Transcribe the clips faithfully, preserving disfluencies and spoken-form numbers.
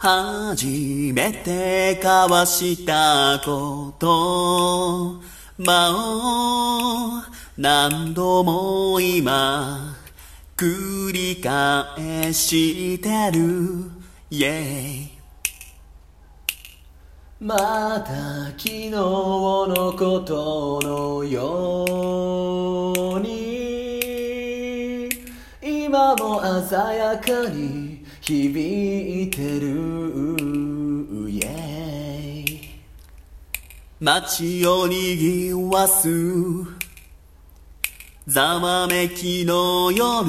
初めて交わしたことまあ何度も今繰り返してる、yeah、 また昨日のことのように今も鮮やかに響いてる、yeah、 街を賑わすざわめきの夜、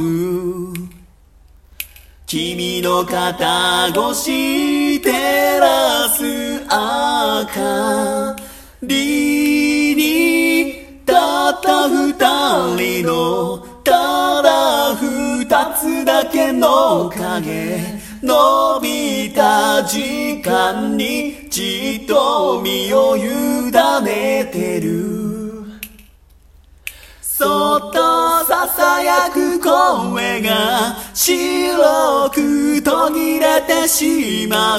君の肩越し照らす明かりにたった二人のただ二つだけの影、伸びた時間にじっと身を委ねてる、そっと囁く声が白く途切れてしまう、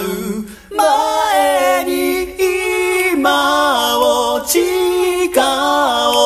前に今を誓おう